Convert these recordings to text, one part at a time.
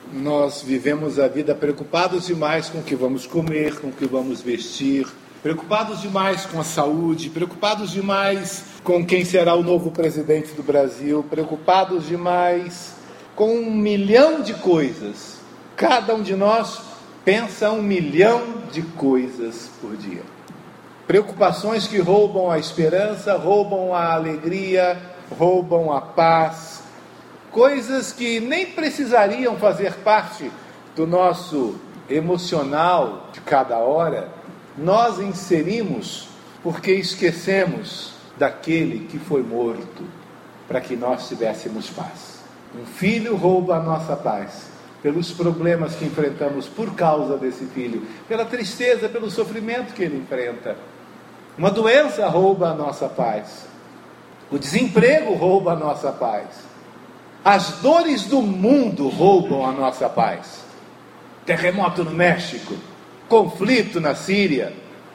Nós vivemos a vida preocupados demais com o que vamos comer, com o que vamos vestir, preocupados demais com a saúde, preocupados demais com quem será o novo presidente do Brasil, preocupados demais com 1 milhão de coisas. Cada um de nós pensa 1 milhão de coisas por dia. Preocupações que roubam a esperança, roubam a alegria, roubam a paz. Coisas que nem precisariam fazer parte do nosso emocional de cada hora, nós inserimos porque esquecemos daquele que foi morto para que nós tivéssemos paz. Um filho rouba a nossa paz, pelos problemas que enfrentamos por causa desse filho, pela tristeza, pelo sofrimento que ele enfrenta. Uma doença rouba a nossa paz, o desemprego rouba a nossa paz. As dores do mundo roubam a nossa paz. Terremoto no México, conflito na Síria,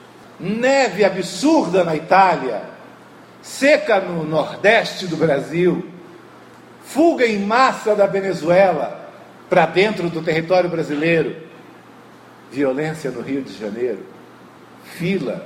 neve absurda na Itália, seca no Nordeste do Brasil, fuga em massa da Venezuela para dentro do território brasileiro, violência no Rio de Janeiro, fila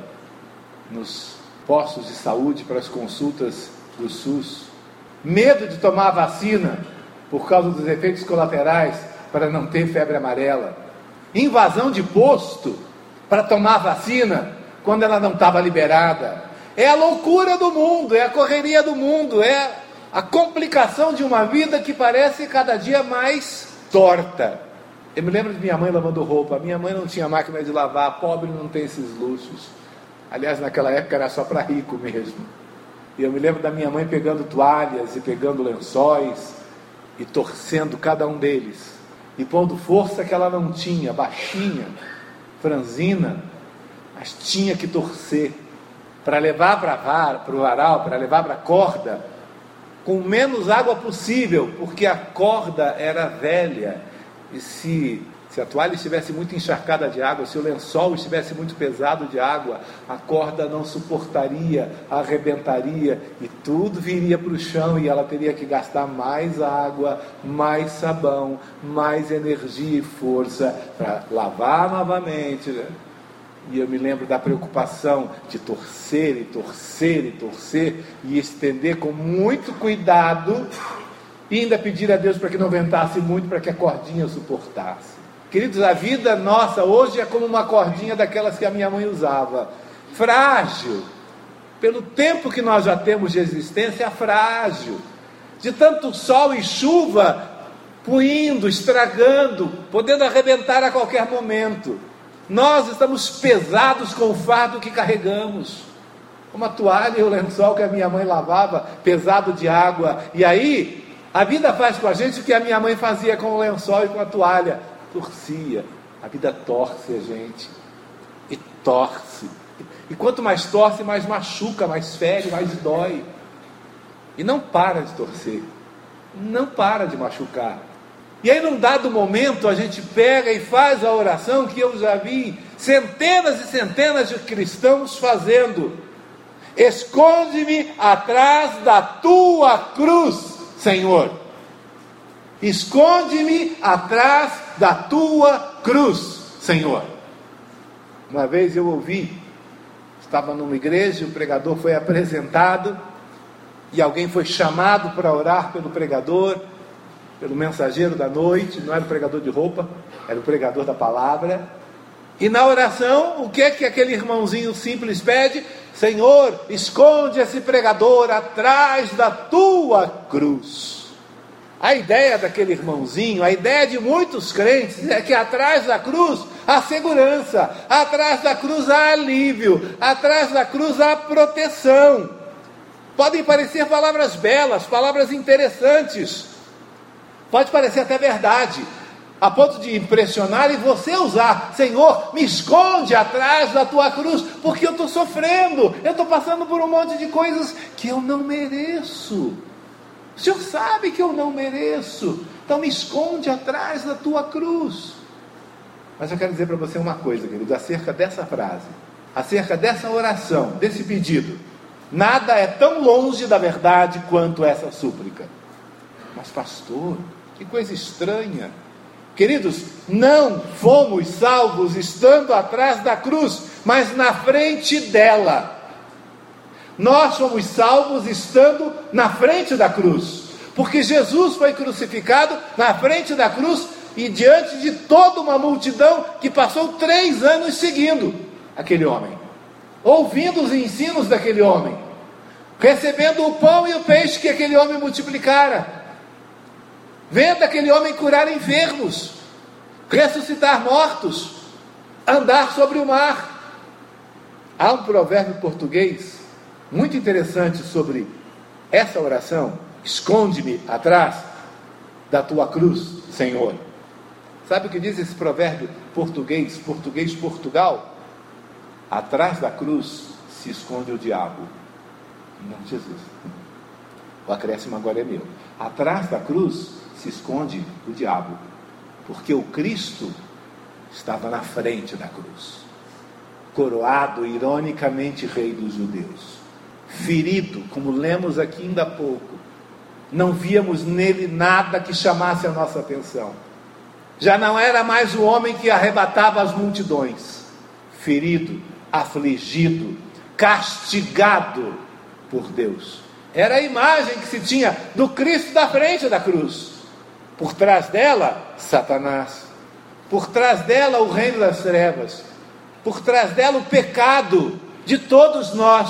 nos postos de saúde para as consultas do SUS, medo de tomar a vacina por causa dos efeitos colaterais para não ter febre amarela, invasão de posto para tomar a vacina quando ela não estava liberada. É a loucura do mundo, é a correria do mundo, é a complicação de uma vida que parece cada dia mais torta. Eu me lembro de minha mãe lavando roupa. Minha mãe não tinha máquina de lavar, pobre não tem esses luxos. Aliás, naquela época era só para rico mesmo. E eu me lembro da minha mãe pegando toalhas e pegando lençóis e torcendo cada um deles, e pondo força que ela não tinha, baixinha, franzina, mas tinha que torcer para levar para o varal, para levar para a corda, com menos água possível, porque a corda era velha, e se a toalha estivesse muito encharcada de água, se o lençol estivesse muito pesado de água, a corda não suportaria, arrebentaria, e tudo viria para o chão, e ela teria que gastar mais água, mais sabão, mais energia e força para lavar novamente, né? E eu me lembro da preocupação de torcer e torcer e torcer, e estender com muito cuidado, e ainda pedir a Deus para que não ventasse muito, para que a cordinha suportasse. Queridos, a vida nossa hoje é como uma cordinha daquelas que a minha mãe usava, frágil, pelo tempo que nós já temos de existência, frágil, de tanto sol e chuva, puindo, estragando, podendo arrebentar a qualquer momento. Nós estamos pesados com o fardo que carregamos, como a toalha e o lençol que a minha mãe lavava, pesado de água. E aí, a vida faz com a gente o que a minha mãe fazia com o lençol e com a toalha, torcia. A vida torce a gente, e torce, e quanto mais torce, mais machuca, mais fere, mais dói, e não para de torcer, não para de machucar. E aí, num dado momento, a gente pega e faz a oração que eu já vi centenas e centenas de cristãos fazendo: esconde-me atrás da tua cruz, Senhor. Esconde-me atrás da tua cruz, Senhor. Uma vez eu ouvi, estava numa igreja, o pregador foi apresentado, e alguém foi chamado para orar pelo pregador, pelo mensageiro da noite. Não era o pregador de roupa, era o pregador da palavra. E na oração, o que é que aquele irmãozinho simples pede? Senhor, esconde esse pregador atrás da tua cruz. A ideia daquele irmãozinho, a ideia de muitos crentes, é que atrás da cruz há segurança, atrás da cruz há alívio, atrás da cruz há proteção. Podem parecer palavras belas, palavras interessantes, pode parecer até verdade, a ponto de impressionar e você usar: Senhor, me esconde atrás da tua cruz, porque eu estou sofrendo, eu estou passando por um monte de coisas que eu não mereço. O Senhor sabe que eu não mereço, então me esconde atrás da tua cruz. Mas eu quero dizer para você uma coisa, querido, acerca dessa frase, acerca dessa oração, desse pedido. Nada é tão longe da verdade quanto essa súplica. Mas pastor, que coisa estranha. Queridos, não fomos salvos estando atrás da cruz, mas na frente dela. Nós fomos salvos estando na frente da cruz, porque Jesus foi crucificado na frente da cruz e diante de toda uma multidão que passou 3 anos seguindo aquele homem, ouvindo os ensinos daquele homem, recebendo o pão e o peixe que aquele homem multiplicara, vendo aquele homem curar enfermos, ressuscitar mortos, andar sobre o mar. Há um provérbio português muito interessante sobre essa oração: esconde-me atrás da tua cruz, Senhor. Sabe o que diz esse provérbio português Portugal? Atrás da cruz se esconde o diabo, não Jesus. O acréscimo agora é meu. Atrás da cruz se esconde o diabo, porque o Cristo estava na frente da cruz, coroado ironicamente rei dos judeus, ferido, como lemos aqui ainda há pouco. Não víamos nele nada que chamasse a nossa atenção. Já não era mais o homem que arrebatava as multidões. Ferido, afligido, castigado por Deus. Era a imagem que se tinha do Cristo da frente da cruz. Por trás dela, Satanás. Por trás dela, o reino das trevas. Por trás dela, o pecado de todos nós.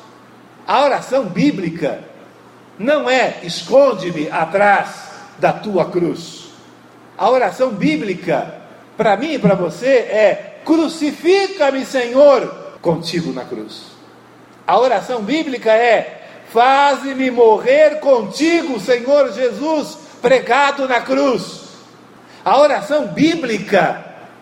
A oração bíblica não é esconde-me atrás da tua cruz. A oração bíblica, para mim e para você, é crucifica-me, Senhor, contigo na cruz. A oração bíblica é faze-me morrer contigo, Senhor Jesus, pregado na cruz. A oração bíblica,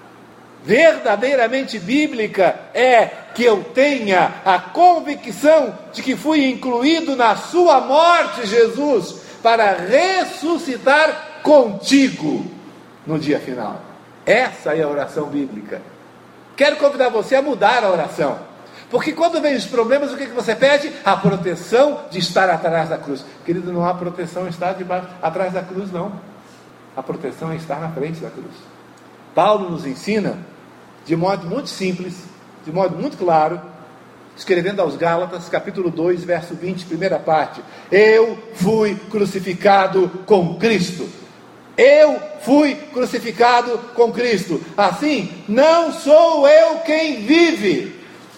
verdadeiramente bíblica, é que eu tenha a convicção de que fui incluído na sua morte, Jesus, para ressuscitar contigo no dia final. Essa é a oração bíblica. Quero convidar você a mudar a oração, porque quando vem os problemas, o que você pede? A proteção de estar atrás da cruz. Querido, não há proteção em estar atrás da cruz, não. A proteção é estar na frente da cruz. Paulo nos ensina, de modo muito simples, de modo muito claro, escrevendo aos Gálatas, capítulo 2, verso 20, primeira parte: eu fui crucificado com Cristo. Eu fui crucificado com Cristo. Assim, não sou eu quem vive.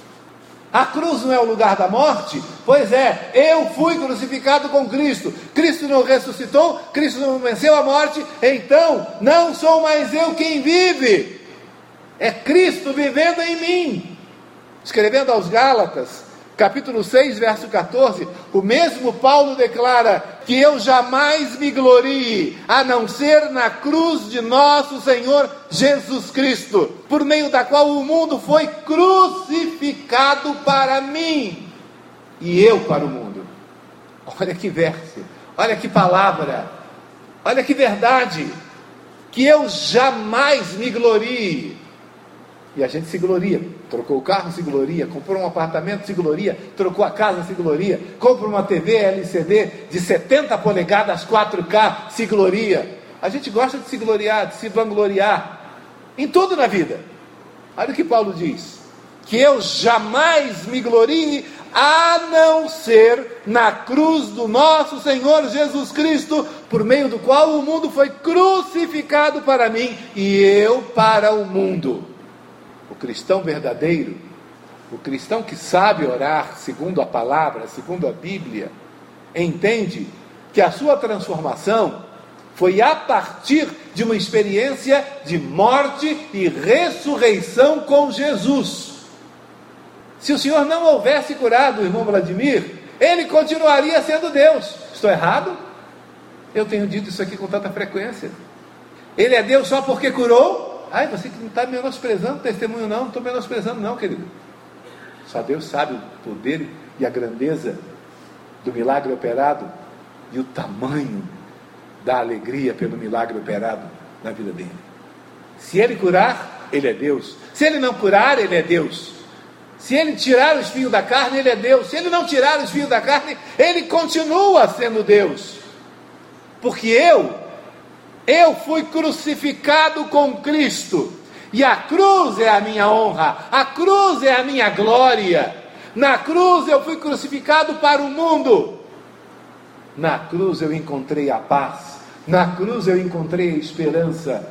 A cruz não é o lugar da morte? Pois é, eu fui crucificado com Cristo. Cristo não ressuscitou, Cristo não venceu a morte, então não sou mais eu quem vive. É Cristo vivendo em mim. Escrevendo aos Gálatas, capítulo 6, verso 14, o mesmo Paulo declara que eu jamais me glorie, a não ser na cruz de nosso Senhor Jesus Cristo, por meio da qual o mundo foi crucificado para mim, e eu para o mundo. Olha que verso, olha que palavra, olha que verdade, que eu jamais me glorie. E a gente se gloria, trocou o carro, se gloria, comprou um apartamento, se gloria, trocou a casa, se gloria, compra uma TV LCD de 70 polegadas 4K, se gloria. A gente gosta de se gloriar, de se vangloriar, em tudo na vida. Olha o que Paulo diz: que eu jamais me glorie, a não ser na cruz do nosso Senhor Jesus Cristo, por meio do qual o mundo foi crucificado para mim, e eu para o mundo. O cristão verdadeiro, o cristão que sabe orar segundo a palavra, segundo a Bíblia, entende que a sua transformação foi a partir de uma experiência de morte e ressurreição com Jesus. Se o Senhor não houvesse curado o irmão Vladimir, ele continuaria sendo Deus. Estou errado? Eu tenho dito isso aqui com tanta frequência. Ele é Deus só porque curou? Ai, você que não está menosprezando o testemunho, não estou menosprezando não, querido. Só Deus sabe o poder e a grandeza do milagre operado e o tamanho da alegria pelo milagre operado na vida dele. Se ele curar, ele é Deus. Se ele não curar, ele é Deus. Se ele tirar o espinho da carne, ele é Deus. Se ele não tirar o espinho da carne, ele continua sendo Deus. Porque eu Eu fui crucificado com Cristo, e a cruz é a minha honra, a cruz é a minha glória. Na cruz eu fui crucificado para o mundo. Na cruz eu encontrei a paz, na cruz eu encontrei a esperança.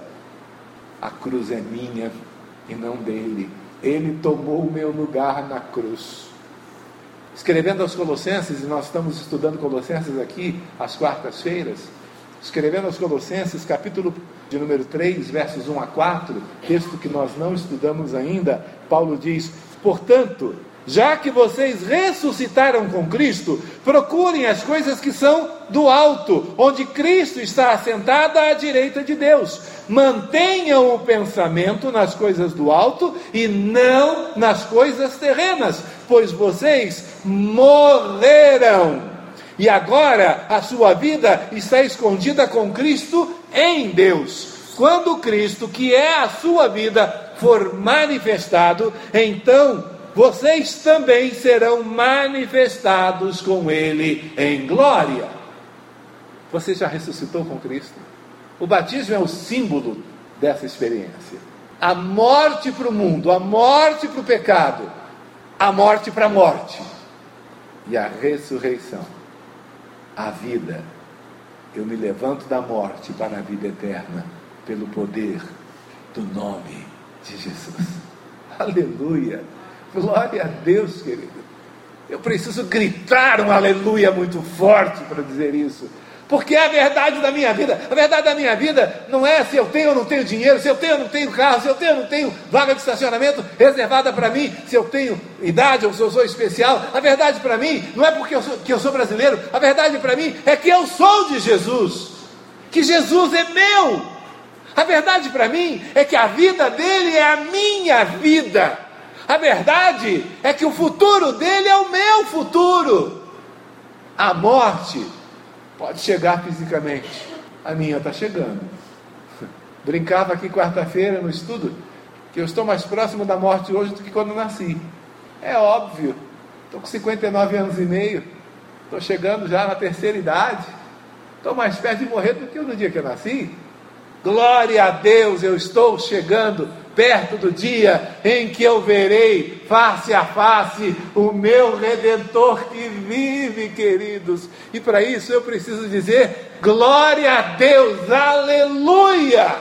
A cruz é minha e não dele. Ele tomou o meu lugar na cruz. Escrevendo aos Colossenses, e nós estamos estudando Colossenses aqui às quartas-feiras, escrevendo aos Colossenses, capítulo de número 3, versos 1 a 4, texto que nós não estudamos ainda, Paulo diz: portanto, já que vocês ressuscitaram com Cristo, procurem as coisas que são do alto, onde Cristo está assentado à direita de Deus. Mantenham o pensamento nas coisas do alto e não nas coisas terrenas, pois vocês morreram. E agora a sua vida está escondida com Cristo em Deus. Quando Cristo, que é a sua vida, for manifestado, então vocês também serão manifestados com Ele em glória. Você já ressuscitou com Cristo? O batismo é o símbolo dessa experiência. A morte para o mundo, a morte para o pecado, a morte para a morte. E a ressurreição, a vida. Eu me levanto da morte para a vida eterna, pelo poder do nome de Jesus. Aleluia! Glória a Deus, querido. Eu preciso gritar um aleluia muito forte para dizer isso, porque é a verdade da minha vida. A verdade da minha vida não é se eu tenho ou não tenho dinheiro, se eu tenho ou não tenho carro, se eu tenho ou não tenho vaga de estacionamento reservada para mim, se eu tenho idade ou se eu sou especial. A verdade para mim não é porque eu sou brasileiro. A verdade para mim é que eu sou de Jesus, que Jesus é meu. A verdade para mim é que a vida dele é a minha vida. A verdade é que o futuro dele é o meu futuro. A morte pode chegar fisicamente, a minha está chegando. Brincava aqui quarta-feira no estudo que eu estou mais próximo da morte hoje do que quando nasci. É óbvio, estou com 59 anos e meio, estou chegando já na terceira idade, estou mais perto de morrer do que no dia que eu nasci. Glória a Deus, eu estou chegando perto do dia em que eu verei face a face o meu Redentor que vive, queridos. E para isso eu preciso dizer glória a Deus, aleluia.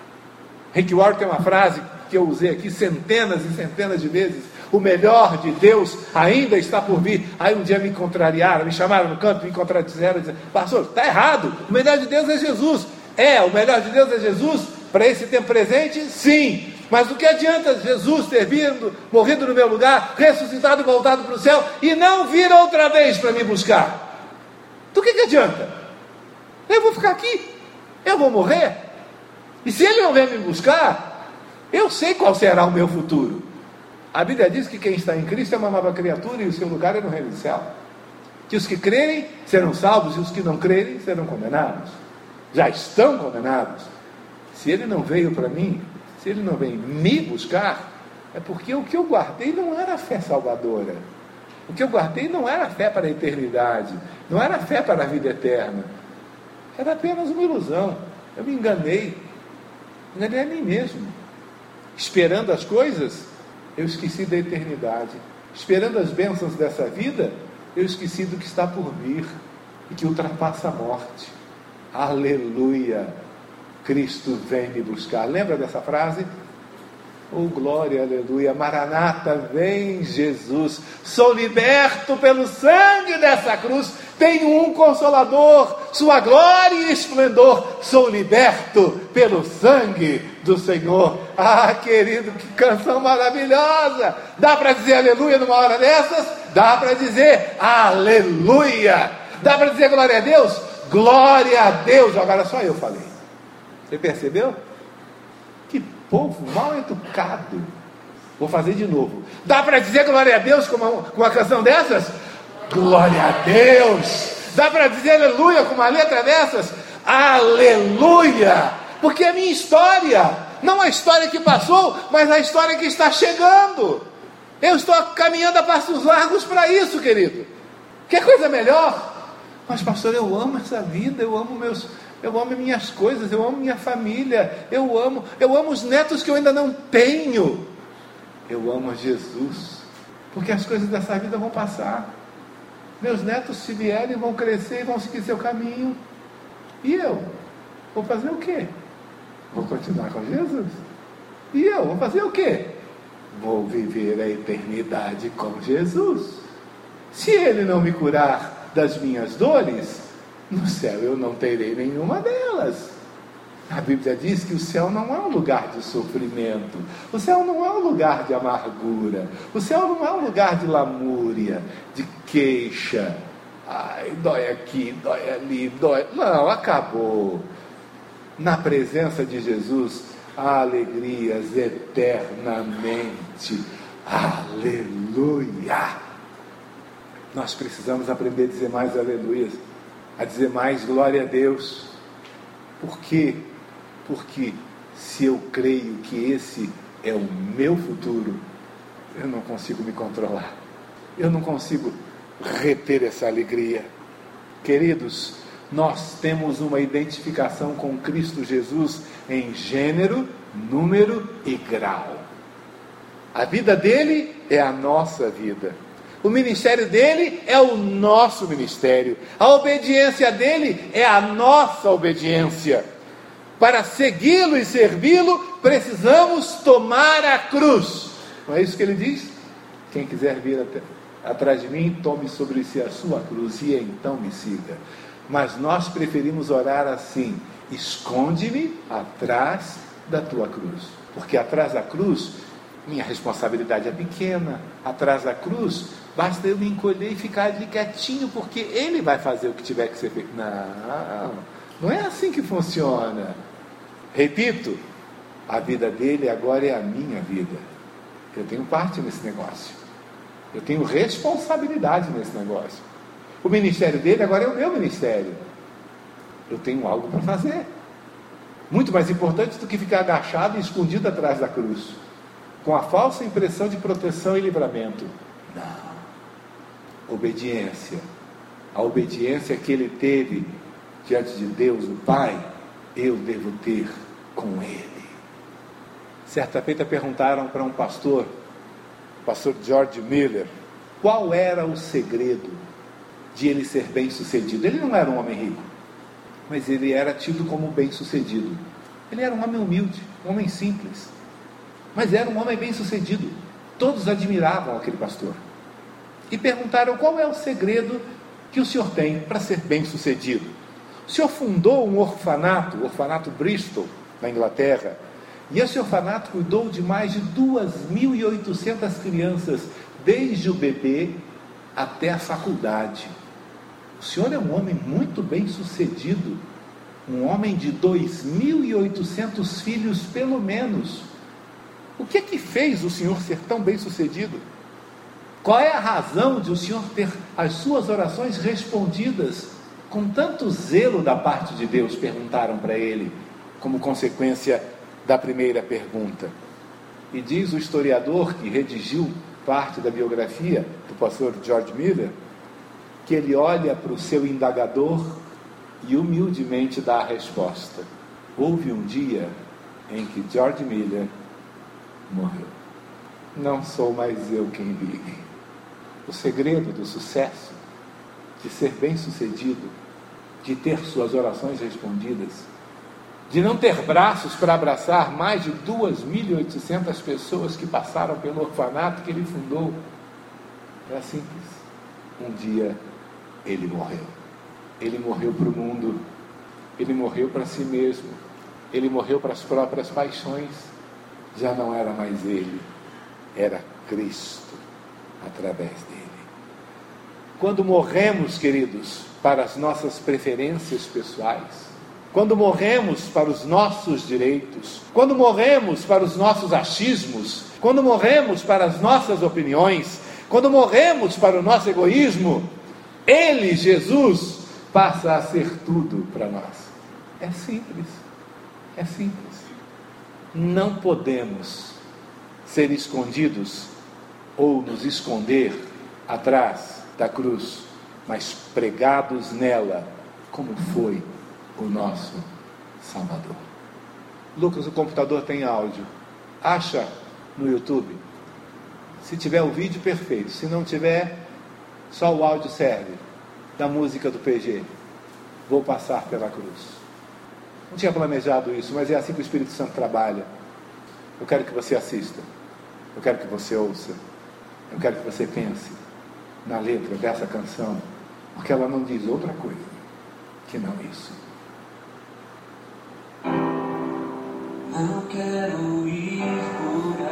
Rick Warren tem uma frase que eu usei aqui centenas e centenas de vezes: o melhor de Deus ainda está por vir. Aí um dia me contrariaram, me chamaram no canto, me contradisseram, disseram: pastor, está errado, o melhor de Deus é Jesus. O melhor de Deus é Jesus para esse tempo presente? Sim. Mas do que adianta Jesus ter vindo, morrido no meu lugar, ressuscitado e voltado para o céu, e não vir outra vez para me buscar? Do que adianta? Eu vou ficar aqui, eu vou morrer, e se ele não vier me buscar, eu sei qual será o meu futuro. A Bíblia diz que quem está em Cristo é uma nova criatura, e o seu lugar é no reino do céu. Que os que crerem serão salvos, e os que não crerem serão condenados. Já estão condenados. Se ele não veio para mim, se ele não vem me buscar, é porque o que eu guardei não era fé salvadora. O que eu guardei não era fé para a eternidade, não era fé para a vida eterna. Era apenas uma ilusão. Eu me enganei a mim mesmo. Esperando as coisas, eu esqueci da eternidade. Esperando as bênçãos dessa vida, eu esqueci do que está por vir e que ultrapassa a morte. Aleluia! Cristo vem me buscar. Lembra dessa frase? Oh, glória, aleluia. Maranata, vem Jesus. Sou liberto pelo sangue dessa cruz. Tenho um Consolador, sua glória e esplendor. Sou liberto pelo sangue do Senhor. Ah, querido, que canção maravilhosa. Dá para dizer aleluia numa hora dessas? Dá para dizer aleluia. Dá para dizer glória a Deus? Glória a Deus. Agora só eu falei. Você percebeu? Que povo mal educado. Vou fazer de novo. Dá para dizer glória a Deus com uma canção dessas? Glória a Deus. Dá para dizer aleluia com uma letra dessas? Aleluia. Porque é a minha história, não a história que passou, mas a história que está chegando. Eu estou caminhando a passos largos para isso, querido. Quer coisa melhor? Mas pastor, eu amo essa vida, eu amo eu amo minhas coisas, eu amo minha família, eu amo os netos que eu ainda não tenho. Eu amo a Jesus, porque as coisas dessa vida vão passar. Meus netos, se vierem, vão crescer e vão seguir seu caminho. E eu? Vou fazer o quê? Vou continuar com Jesus. E eu? Vou fazer o quê? Vou viver a eternidade com Jesus. Se Ele não me curar das minhas dores, no céu eu não terei nenhuma delas. A Bíblia diz que o céu não é um lugar de sofrimento. O céu não é um lugar de amargura. O céu não é um lugar de lamúria, de queixa. Ai, dói aqui, dói ali, dói. Não, acabou. Na presença de Jesus, há alegrias eternamente. Aleluia! Nós precisamos aprender a dizer mais aleluias, a dizer mais glória a Deus. Por quê? Porque se eu creio que esse é o meu futuro, eu não consigo me controlar. Eu não consigo reter essa alegria. Queridos, nós temos uma identificação com Cristo Jesus em gênero, número e grau. A vida dele é a nossa vida. O ministério dele é o nosso ministério. A obediência dele é a nossa obediência. Para segui-lo e servi-lo, precisamos tomar a cruz. Não é isso que ele diz? Quem quiser vir atrás de mim, tome sobre si a sua cruz e então me siga. Mas nós preferimos orar assim: esconde-me atrás da tua cruz. Porque atrás da cruz, minha responsabilidade é pequena. Atrás da cruz, basta eu me encolher e ficar ali quietinho, porque Ele vai fazer o que tiver que ser feito. Não é assim que funciona. Repito, a vida dele agora é a minha vida. Eu tenho parte nesse negócio. Eu tenho responsabilidade nesse negócio. O ministério dele agora é o meu ministério. Eu tenho algo para fazer. Muito mais importante do que ficar agachado e escondido atrás da cruz, com a falsa impressão de proteção e livramento. Não. Obediência. A obediência que ele teve diante de Deus, o Pai, eu devo ter com Ele. Certa feita perguntaram para um pastor, o pastor George Miller, qual era o segredo de ele ser bem sucedido. Ele não era um homem rico, mas ele era tido como bem sucedido. Ele era um homem humilde, um homem simples, mas era um homem bem sucedido. Todos admiravam aquele pastor e perguntaram: qual é o segredo que o senhor tem para ser bem sucedido? O senhor fundou um orfanato, o orfanato Bristol, na Inglaterra, e esse orfanato cuidou de mais de 2.800 crianças, desde o bebê até a faculdade. O senhor é um homem muito bem sucedido, um homem de 2.800 filhos pelo menos. O que é que fez o senhor ser tão bem sucedido? Qual é a razão de o senhor ter as suas orações respondidas com tanto zelo da parte de Deus? Perguntaram para ele, como consequência da primeira pergunta. E diz o historiador que redigiu parte da biografia do pastor George Miller, que ele olha para o seu indagador e humildemente dá a resposta: houve um dia em que George Miller morreu. Não sou mais eu quem vive. O segredo do sucesso, de ser bem sucedido, de ter suas orações respondidas, de não ter braços para abraçar mais de 2.800 pessoas que passaram pelo orfanato que ele fundou, era simples. Um dia ele morreu. Ele morreu para o mundo, ele morreu para si mesmo, ele morreu para as próprias paixões. Já não era mais ele, era Cristo através dele. Quando morremos, queridos, para as nossas preferências pessoais, quando morremos para os nossos direitos, quando morremos para os nossos achismos, quando morremos para as nossas opiniões, quando morremos para o nosso egoísmo, Ele, Jesus, passa a ser tudo para nós. É simples, é simples. Não podemos ser escondidos ou nos esconder atrás da cruz, mas pregados nela, como foi o nosso Salvador. Lucas, o computador tem áudio. Acha no YouTube. Se tiver o vídeo, perfeito. Se não tiver, só o áudio serve. Da música do PG. Vou passar pela cruz. Não tinha planejado isso, mas é assim que o Espírito Santo trabalha. Eu quero que você assista. Eu quero que você ouça. Eu quero que você pense na letra dessa canção, porque ela não diz outra coisa que não isso. Não quero ir por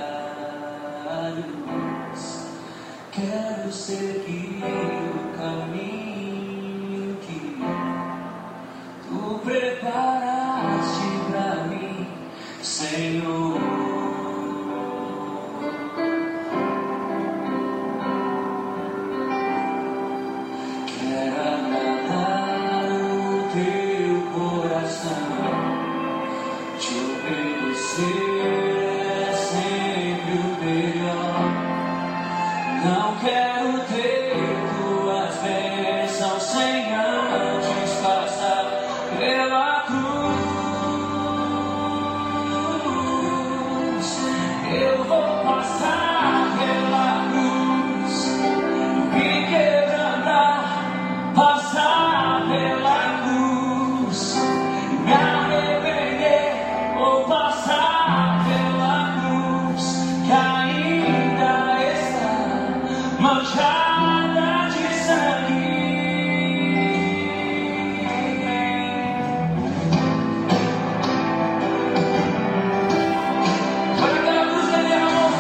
atalhos, quero seguir o caminho que tu preparaste pra mim, Senhor. Não quero ter tuas bênçãos sem antes passar pela cruz. Eu vou passar pela cruz, me quebrantar, passar pela cruz, me arrepender ou passar pela cruz, que ainda está manchada de sangue. Olha aquela cruz que ele derramou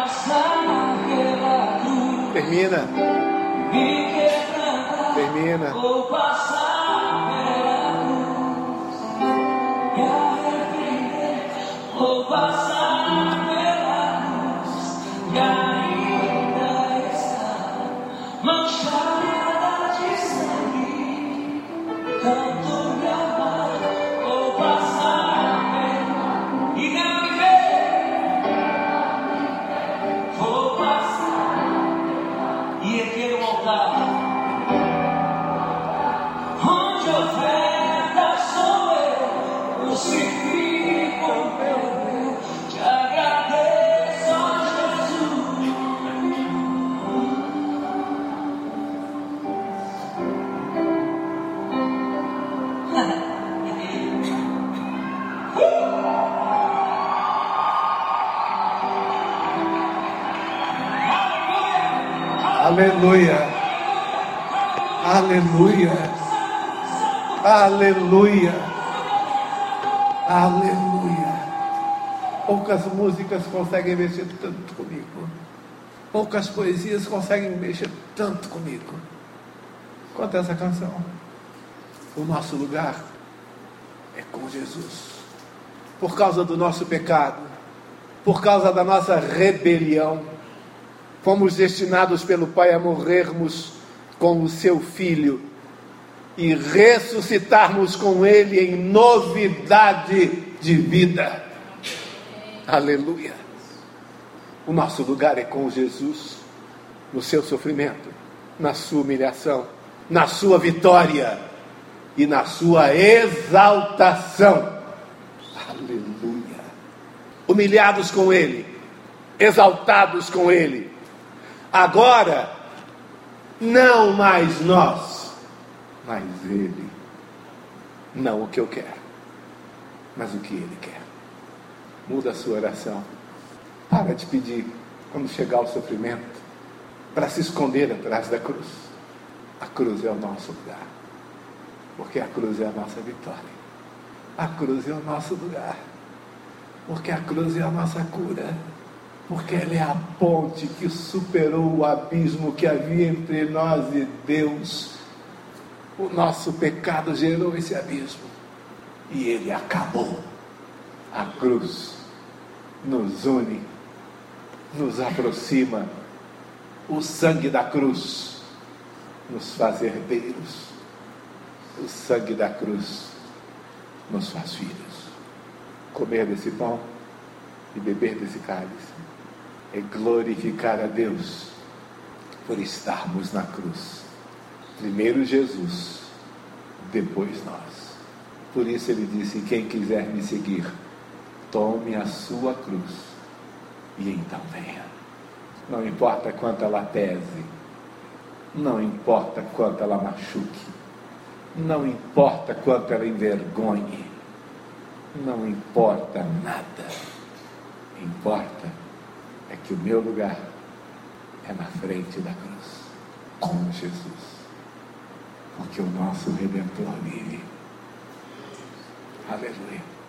passar pela cruz. Termina. Me quebrantar. Termina. Vou passar pela cruz. Me arrepender. Vou passar pela cruz. E ainda está manchada de sangue. Tanto me amar. Vou passar pela e não viver. Vou passar e erguer o altar. Onde oferta sou eu, crucifico meu. Te agradeço, ó Jesus. Aleluia. Aleluia. Aleluia. Aleluia. Poucas músicas conseguem mexer tanto comigo. Poucas poesias conseguem mexer tanto comigo quanto essa canção. O nosso lugar é com Jesus. Por causa do nosso pecado, por causa da nossa rebelião, fomos destinados pelo Pai a morrermos com o seu Filho e ressuscitarmos com Ele em novidade de vida. Aleluia. O nosso lugar é com Jesus, no seu sofrimento, na sua humilhação, na sua vitória e na sua exaltação. Aleluia. Humilhados com Ele, exaltados com Ele. Agora, não mais nós, mas Ele. Não o que eu quero, mas o que Ele quer. Muda a sua oração. Para de pedir, quando chegar o sofrimento, para se esconder atrás da cruz. A cruz é o nosso lugar, porque a cruz é a nossa vitória. A cruz é o nosso lugar, porque a cruz é a nossa cura. Porque ela é a ponte que superou o abismo que havia entre nós e Deus. O nosso pecado gerou esse abismo e ele acabou. A cruz nos une, nos aproxima. O sangue da cruz nos faz herdeiros. O sangue da cruz nos faz filhos. Comer desse pão e beber desse cálice é glorificar a Deus por estarmos na cruz. Primeiro Jesus, depois nós. Por isso ele disse: quem quiser me seguir, tome a sua cruz e então venha. Não importa quanto ela pese, não importa quanto ela machuque, não importa quanto ela envergonhe, não importa nada. Importa é que o meu lugar é na frente da cruz, com Jesus, porque o nosso Redentor vive. Aleluia.